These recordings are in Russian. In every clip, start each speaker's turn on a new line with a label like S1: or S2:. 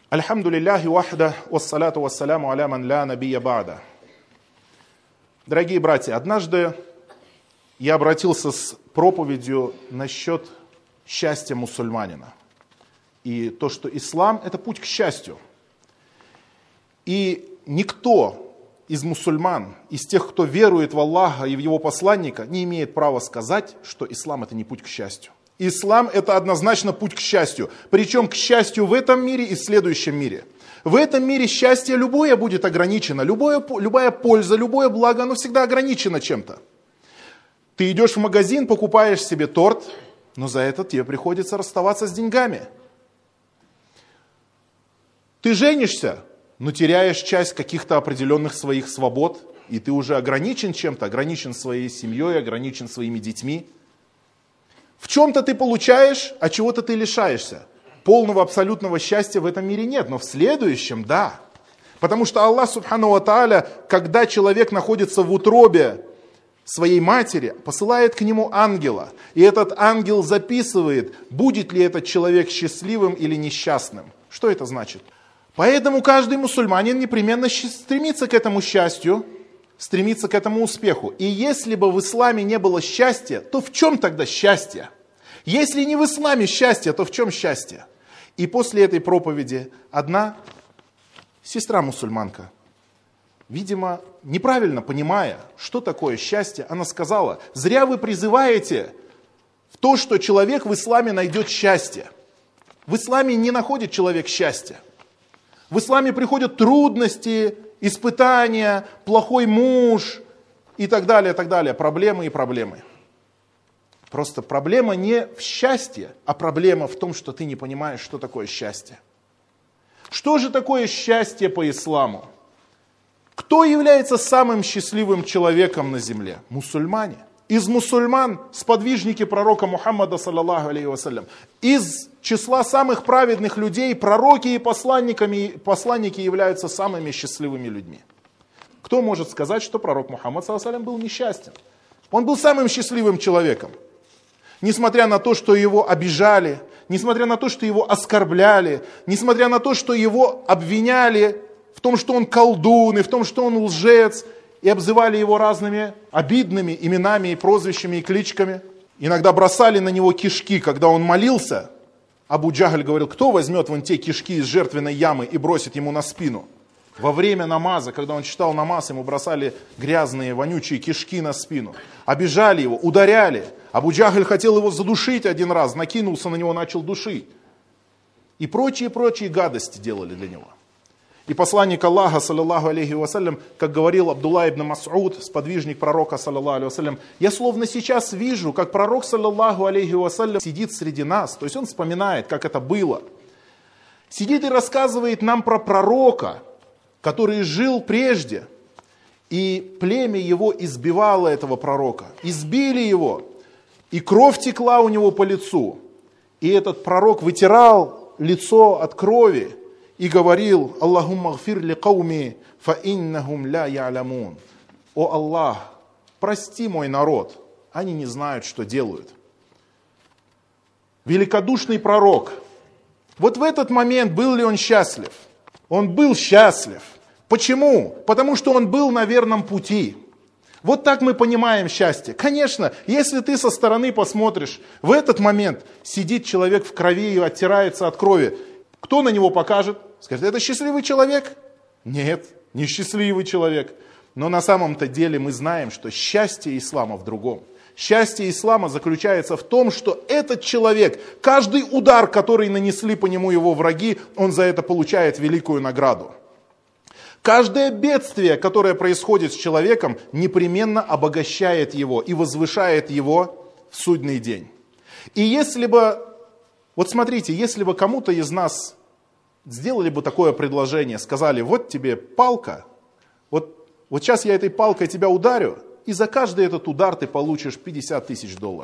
S1: Альхамду лилляхи вахда, вассалату вассаляму аля ман ля набия ба'да. Дорогие братья, однажды я обратился с проповедью насчет счастья мусульманина. И то, что ислам – это путь к счастью. И никто из мусульман, из тех, кто верует в Аллаха и в его посланника, не имеет права сказать, что ислам – это не путь к счастью. Ислам – это однозначно путь к счастью. Причем к счастью в этом мире и в следующем мире. В этом мире счастье любое будет ограничено. Любая польза, любое благо, оно всегда ограничено чем-то. Ты идешь в магазин, покупаешь себе торт, но за это тебе приходится расставаться с деньгами. Ты женишься, но теряешь часть каких-то определенных своих свобод, и ты уже ограничен чем-то, ограничен своей семьей, ограничен своими детьми. В чем-то ты получаешь, а чего-то ты лишаешься. Полного абсолютного счастья в этом мире нет, но в следующем – да. Потому что Аллах, субхану ва тааля, когда человек находится в утробе своей матери, посылает к нему ангела. И этот ангел записывает, будет ли этот человек счастливым или несчастным. Что это значит? Поэтому каждый мусульманин непременно стремится к этому счастью, стремится к этому успеху. И если бы в исламе не было счастья, то в чем тогда счастье? Если не в исламе счастье, то в чем счастье? И после этой проповеди одна сестра-мусульманка, видимо, неправильно понимая, что такое счастье, она сказала: зря вы призываете в то, что человек в исламе найдет счастье. В исламе не находит человек счастья. В исламе приходят трудности, испытания, плохой муж и так далее, проблемы и проблемы. Просто проблема не в счастье, а проблема в том, что ты не понимаешь, что такое счастье. Что же такое счастье по исламу? Кто является самым счастливым человеком на земле? Мусульмане. Из мусульман сподвижники пророка Мухаммада, саллаллаху алейхи вассалям. Из числа самых праведных людей пророки и посланники являются самыми счастливыми людьми. Кто может сказать, что пророк Мухаммад, саллаллаху алейхи вассалям, был несчастен? Он был самым счастливым человеком. Несмотря на то, что его обижали, несмотря на то, что его оскорбляли, несмотря на то, что его обвиняли в том, что он колдун, и в том, что он лжец, и обзывали его разными обидными именами и прозвищами и кличками. Иногда бросали на него кишки, когда он молился. Абу Джахаль говорил: кто возьмет вон те кишки из жертвенной ямы и бросит ему на спину? Во время намаза, когда он читал намаз, ему бросали грязные, вонючие кишки на спину. Обижали его, ударяли. Абу Джахаль хотел его задушить один раз, накинулся на него, начал душить. И прочие гадости делали для него. И посланник Аллаха, саллаллаху алейхи вассалям, как говорил Абдулла ибн Мас'уд, сподвижник пророка, саллаллаху алейхи вассалям, я словно сейчас вижу, как пророк, саллаллаху алейхи вассалям, сидит среди нас. То есть он вспоминает, как это было. Сидит и рассказывает нам про пророка, который жил прежде. И племя его избивало этого пророка. Избили его. И кровь текла у него по лицу. И этот пророк вытирал лицо от крови и говорил: Аллахумма гфир ли кауми фа иннахум ля я'лямун. О Аллах, прости мой народ, они не знают, что делают. Великодушный пророк. Вот в этот момент был ли он счастлив? Он был счастлив. Почему? Потому что он был на верном пути. Вот так мы понимаем счастье. Конечно, если ты со стороны посмотришь, в этот момент сидит человек в крови и оттирается от крови. Кто на него покажет? Скажет: это счастливый человек? Нет, не счастливый человек. Но на самом-то деле мы знаем, что счастье ислама в другом. Счастье ислама заключается в том, что этот человек, каждый удар, который нанесли по нему его враги, он за это получает великую награду. Каждое бедствие, которое происходит с человеком, непременно обогащает его и возвышает его в судный день. И если бы, вот смотрите, если бы кому-то из нас сделали бы такое предложение, сказали: вот тебе палка, вот сейчас я этой палкой тебя ударю, и за каждый этот удар ты получишь $50 000.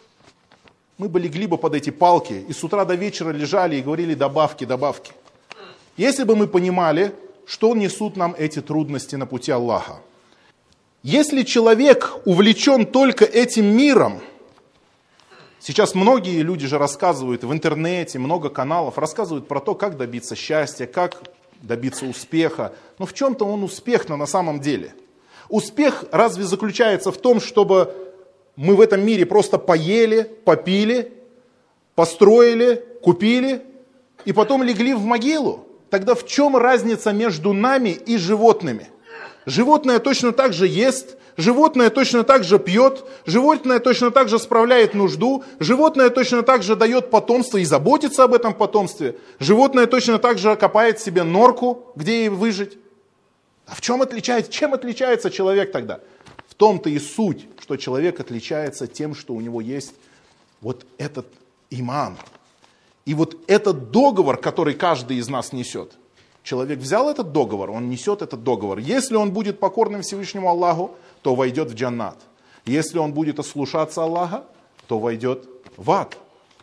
S1: Мы бы легли бы под эти палки и с утра до вечера лежали и говорили: добавки, добавки. Если бы мы понимали, что несут нам эти трудности на пути Аллаха. Если человек увлечен только этим миром, Сейчас многие люди же рассказывают в интернете, много каналов, рассказывают про то, как добиться счастья, как добиться успеха. Но в чем-то он успех на самом деле. Успех разве заключается в том, чтобы мы в этом мире просто поели, попили, построили, купили и потом легли в могилу? Тогда в чем разница между нами и животными? Животное точно так же ест, животное точно так же пьет, животное точно так же справляет нужду, животное точно так же дает потомство и заботится об этом потомстве, животное точно так же копает себе норку, где ей выжить. А чем отличается человек тогда? В том-то и суть, что человек отличается тем, что у него есть вот этот иман. И вот этот договор, который каждый из нас несет. Человек взял этот договор, он несет этот договор. Если он будет покорным Всевышнему Аллаху, то войдет в джаннат. Если он будет ослушаться Аллаха, то войдет в ад.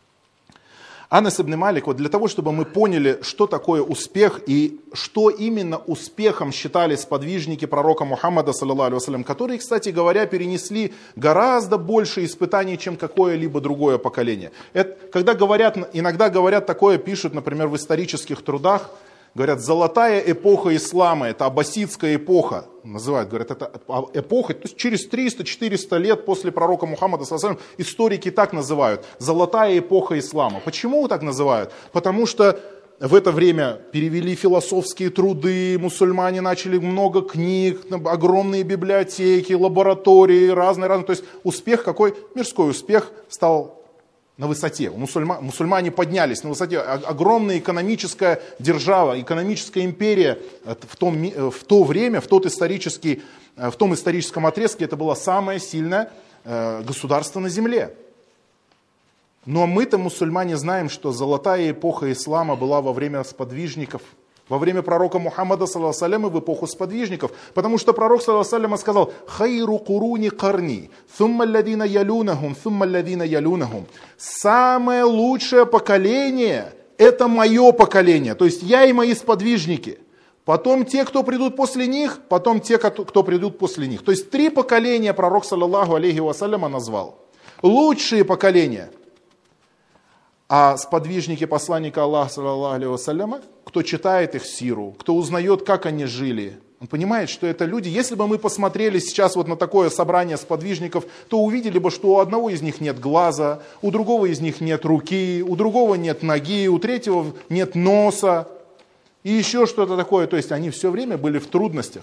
S1: Анас ибн Малик, вот для того, чтобы мы поняли, что такое успех и что именно успехом считали сподвижники пророка Мухаммада, саллаллаху алейхи вассалям, которые, кстати говоря, перенесли гораздо больше испытаний, чем какое-либо другое поколение. Иногда говорят такое, пишут, например, в исторических трудах, говорят, золотая эпоха ислама, это аббасидская эпоха, называют, говорят, это эпоха, то есть через 300-400 лет после пророка Мухаммада, историки так называют, золотая эпоха ислама. Почему так называют? Потому что в это время перевели философские труды, мусульмане начали много книг, огромные библиотеки, лаборатории, разные, то есть успех какой? Мирской успех стал на высоте. Мусульмане поднялись на высоте. Огромная экономическая держава, экономическая империя в то время, в том историческом отрезке, это было самое сильное государство на земле. Но мы-то, мусульмане, знаем, что золотая эпоха ислама была во время сподвижников, во время пророка Мухаммада, саллаллаху алейхи вассалям, в эпоху сподвижников. Потому что пророк, саллаллаху алейхи вассалям, сказал: «Хайру куруни карни, thumma алладина ялунахум, thumma алладина ялунахум». Самое лучшее поколение – это мое поколение, то есть я и мои сподвижники. Потом те, кто придут после них, потом те, кто придут после них. То есть 3 поколения пророк, саллаллаху алейхи вассалям, назвал. Лучшие поколения. А сподвижники посланника Аллаха, саллаллаху алейхи вассаляма, кто читает их сиру, кто узнает, как они жили, он понимает, что это люди. Если бы мы посмотрели сейчас вот на такое собрание сподвижников, то увидели бы, что у одного из них нет глаза, у другого из них нет руки, у другого нет ноги, у третьего нет носа и еще что-то такое. То есть они все время были в трудностях.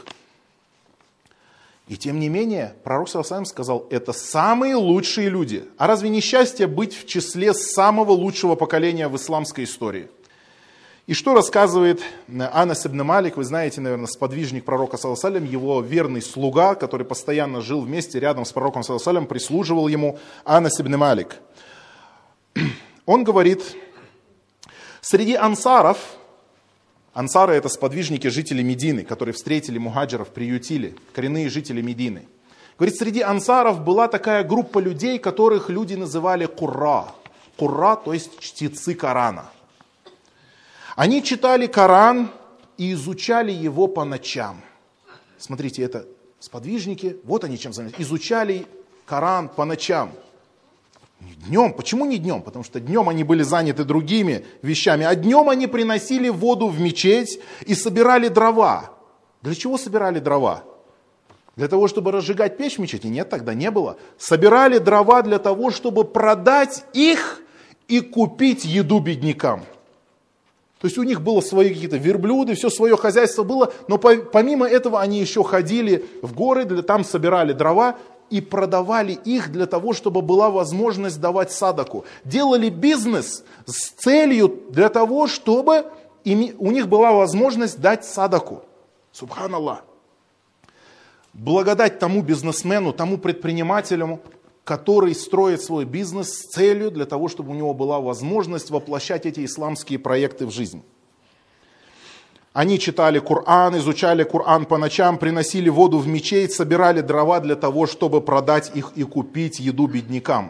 S1: И тем не менее, пророк саллаллаху алейхи вассалям сказал, это самые лучшие люди. А разве не счастье быть в числе самого лучшего поколения в исламской истории? И что рассказывает Анас ибн Малик, вы знаете, наверное, сподвижник пророка саллаллаху алейхи вассалям, его верный слуга, который постоянно жил вместе рядом с пророком саллаллаху алейхи вассалям, прислуживал ему, Анас ибн Малик. Он говорит, среди ансаров, ансары это сподвижники, жители Медины, которые встретили мухаджиров, приютили, коренные жители Медины. Говорит, среди ансаров была такая группа людей, которых люди называли курра. Курра, то есть чтецы Корана. Они читали Коран и изучали его по ночам. Смотрите, это сподвижники, вот они чем занимались. Изучали Коран по ночам. Днем. Почему не днем? Потому что днем они были заняты другими вещами. А днем они приносили воду в мечеть и собирали дрова. Для чего собирали дрова? Для того, чтобы разжигать печь в мечети? Нет, тогда не было. Собирали дрова для того, чтобы продать их и купить еду беднякам. То есть у них было свои какие-то верблюды, все свое хозяйство было, но помимо этого они еще ходили в горы, там собирали дрова и продавали их для того, чтобы была возможность давать садаку. Делали бизнес с целью для того, чтобы у них была возможность дать садаку. Субханаллах. Благодать тому бизнесмену, тому предпринимателю, который строит свой бизнес с целью для того, чтобы у него была возможность воплощать эти исламские проекты в жизнь. Они читали Коран, изучали Коран по ночам, приносили воду в мечеть, собирали дрова для того, чтобы продать их и купить еду беднякам.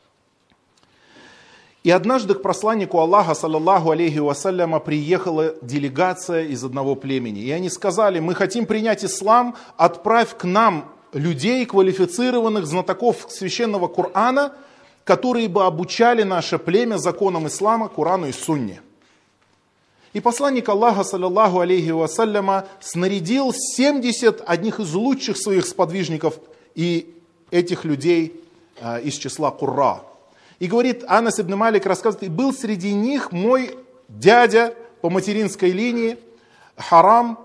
S1: И однажды к посланнику Аллаха, саллаллаху алейхи вассаляма, приехала делегация из одного племени. И они сказали, мы хотим принять ислам, отправь к нам людей, квалифицированных знатоков священного Корана, которые бы обучали наше племя законам ислама, Корану и Сунне. И посланник Аллаха, саллаллаху алейхи вассаляма, снарядил 70 одних из лучших своих сподвижников и этих людей из числа Курра. И говорит, Анас ибн Малик рассказывает, и был среди них мой дядя по материнской линии, Харам.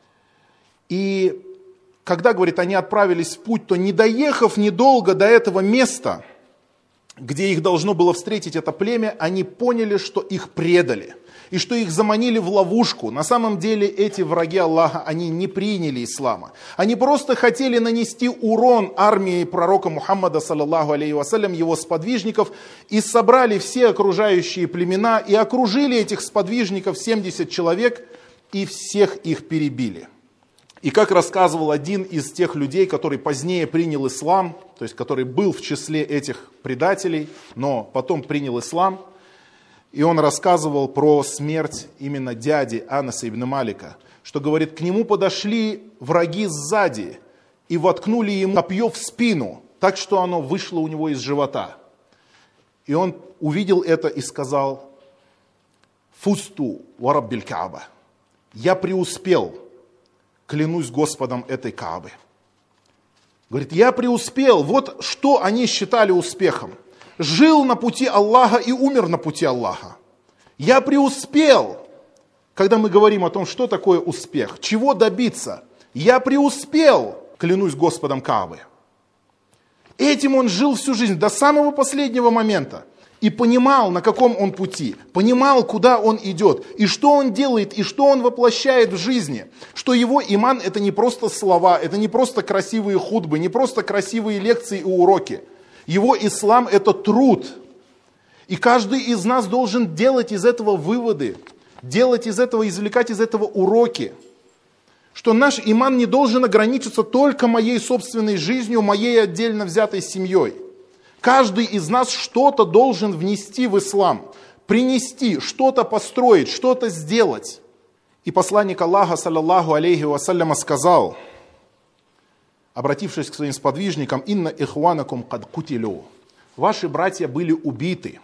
S1: И когда, говорит, они отправились в путь, то не доехав недолго до этого места, где их должно было встретить это племя, они поняли, что их предали. И что их заманили в ловушку. На самом деле эти враги Аллаха, они не приняли ислама. Они просто хотели нанести урон армии пророка Мухаммада, саллаллаху алейхи вассалям, его сподвижников, и собрали все окружающие племена, и окружили этих сподвижников, 70 человек, и всех их перебили. И как рассказывал один из тех людей, который позднее принял ислам, то есть который был в числе этих предателей, но потом принял ислам, и он рассказывал про смерть именно дяди Анаса ибн Малика, что, говорит, к нему подошли враги сзади и воткнули ему копье в спину, так что оно вышло у него из живота. И он увидел это и сказал: «Фусту ва раббиль Кааба». Я преуспел, клянусь Господом этой Каабы. Говорит, я преуспел. Вот что они считали успехом. Жил на пути Аллаха и умер на пути Аллаха. Я преуспел. Когда мы говорим о том, что такое успех, чего добиться, я преуспел, клянусь Господом Каабы. Этим он жил всю жизнь, до самого последнего момента. И понимал, на каком он пути, понимал, куда он идет, и что он делает, и что он воплощает в жизни. Что его иман это не просто слова, это не просто красивые хутбы, не просто красивые лекции и уроки. Его ислам это труд. И каждый из нас должен делать из этого выводы, делать из этого, извлекать из этого уроки. Что наш иман не должен ограничиться только моей собственной жизнью, моей отдельно взятой семьей. Каждый из нас что-то должен внести в ислам, принести, что-то построить, что-то сделать. И посланник Аллаха, саллаллаху алейхи вассаляма, сказал, обратившись к своим сподвижникам: «Инна ихванакум кад кутилю». Ваши братья были убиты.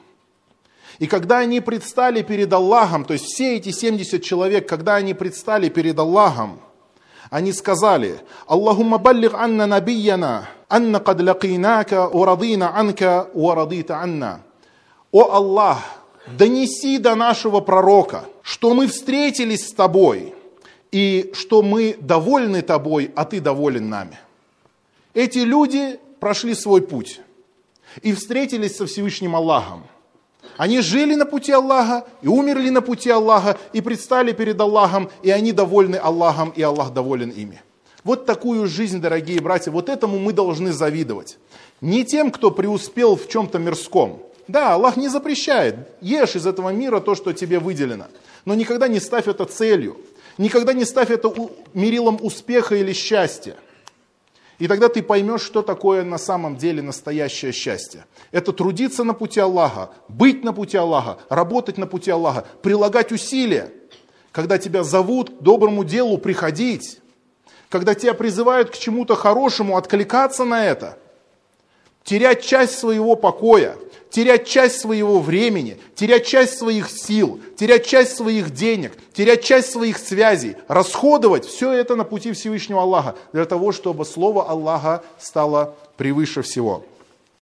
S1: И когда они предстали перед Аллахом, то есть все эти 70 человек, когда они предстали перед Аллахом, они сказали: «Аллахумма баллиг анна набияна, анна кад лакинака, урадина анка, урадита анна». О Аллах, донеси до нашего пророка, что мы встретились с тобой, и что мы довольны тобой, а ты доволен нами. Эти люди прошли свой путь и встретились со Всевышним Аллахом. Они жили на пути Аллаха и умерли на пути Аллаха, и предстали перед Аллахом, и они довольны Аллахом, и Аллах доволен ими. Вот такую жизнь, дорогие братья, вот этому мы должны завидовать. Не тем, кто преуспел в чем-то мирском. Да, Аллах не запрещает, ешь из этого мира то, что тебе выделено. Но никогда не ставь это целью, никогда не ставь это мерилом успеха или счастья. И тогда ты поймешь, что такое на самом деле настоящее счастье. Это трудиться на пути Аллаха, быть на пути Аллаха, работать на пути Аллаха, прилагать усилия. Когда тебя зовут к доброму делу приходить, когда тебя призывают к чему-то хорошему, откликаться на это, терять часть своего покоя, терять часть своего времени, терять часть своих сил, терять часть своих денег, терять часть своих связей, расходовать все это на пути Всевышнего Аллаха, для того, чтобы слово Аллаха стало превыше всего.